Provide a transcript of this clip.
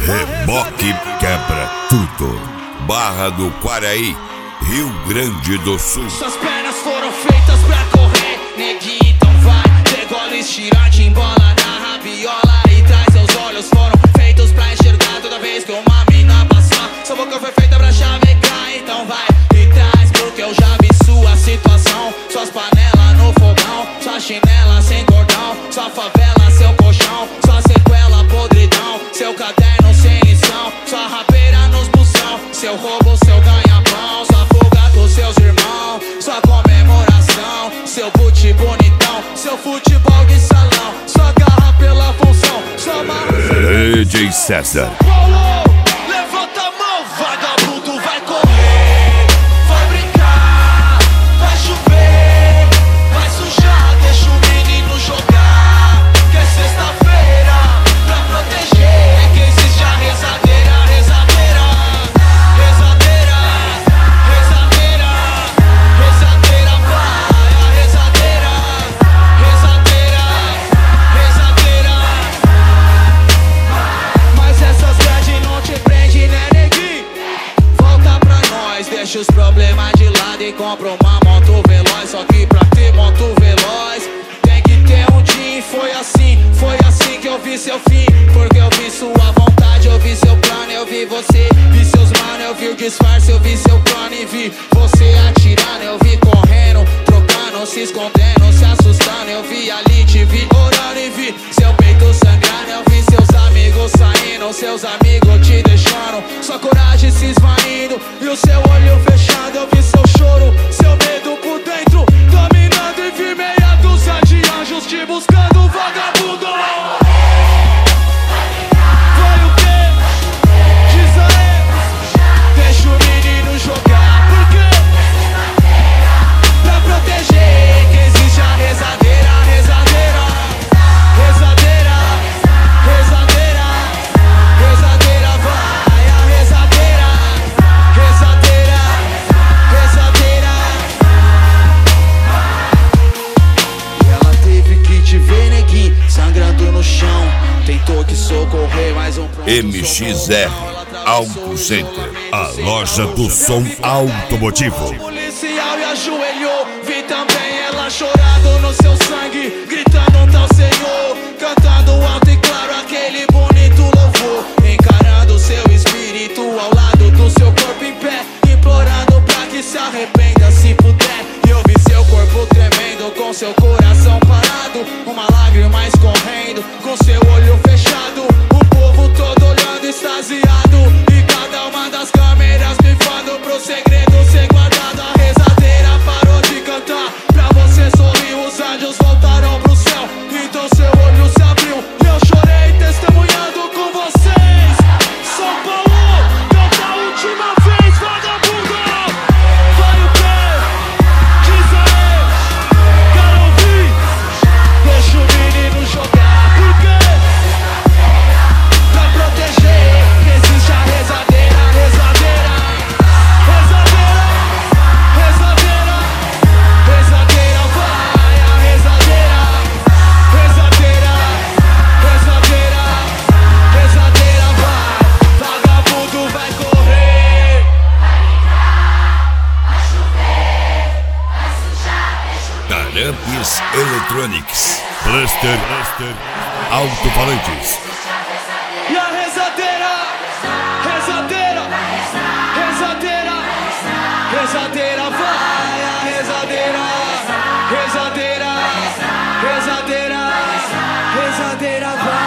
Reboque quebra tudo. Barra do Quaraí, Rio Grande do Sul. Suas pernas foram feitas pra correr, neguinho, então vai. Degola, estira, te embola na rabiola e traz seus olhos. Foram feitos pra enxergar toda vez que uma mina passar. Sua boca foi feita pra chavecar, então vai e traz, porque eu já vi sua situação. Suas panelas no fogão, sua chinela sem cordão, sua favela, seu colchão, sua sequela, podridão, seu caderno sem lição, sua rabeira nos busão, seu roubo, seu ganha-pão, sua fuga com seus irmãos, sua comemoração, seu boot bonitão, seu futebol de salão, sua garra pela função, sua marra. DJ César. Levanta a mão, vagabundo, vai correr, vai brincar, vai chover, vai sujar, deixa o menino jogar, que é sexta-feira, pra proteger, é que existe a rezadeira, rezadeira, rezadeira, rezadeira, rezadeira, vai, a rezadeira, rezadeira, rezadeira. Mas essas grades não te prende, né, neguinho? Volta pra nós, deixa os problemas de lado e compra uma moto veloz. Só que pra ter moto veloz tem que ter um team. Foi assim que eu vi seu fim. Porque eu vi sua vontade, eu vi seu plano, eu vi você, vi seus mano, eu vi o disfarce, eu vi seu plano e vi você atirando, eu vi correndo, trocando, se escondendo, se assustando. Eu vi ali, te vi orando e vi seu peito sangrando, eu vi seus amigos saindo, seus amigos te deixando, sua coragem se esvaindo e o seu olho fechado. Eu vi seu choro, seu medo por dentro, dominando e vi meia dúzia de anjos te buscando, vagabundo. Vai o quê? Diz aí. Deixa o menino jogar, por quê? Pra proteger, que existe a rezadeira, rezadeira, rezadeira, rezadeira, rezadeira, vai, a rezadeira, rezadeira, rezadeira. E ela teve que te ver, neguinho, sangrando no chão. Tentou que socorrer, mas um pronto MXR Auto Center, a loja do som automotivo. policial e ajoelhou, vi também ela chorando no seu sangue, gritando um tal Senhor, cantando alto e claro aquele bonito louvor, encarando seu espírito ao lado do seu corpo em pé, implorando pra que se arrependa se puder. E eu vi seu corpo tremendo, com seu coração parado, uma lágrima escorrendo, com seu olho fechado, o povo todo olhando extasiado, e cada uma das câmeras pifando pro segredo ser guardado. A rezadeira parou de cantar, pra você sorrir, os anjos voltaram pro céu, então seu olho se abriu e eu chorei testemunhando com vocês. São Paulo, canta a última vez, vagabundo. Vai o quê? Diz aí. Quero ouvir. Deixa o menino jogar, por quê? Pra proteger, que existe a rezadeira, rezadeira, rezadeira, rezadeira, rezadeira, vai, a rezadeira, rezadeira, rezadeira, rezadeira, vai, vagabundo vai correr. Tarampes Electronics, Cluster, Alto-Falantes. E a rezadeira, rezadeira, rezadeira, rezadeira, vai, a rezadeira, rezadeira, rezadeira, rezadeira, vai.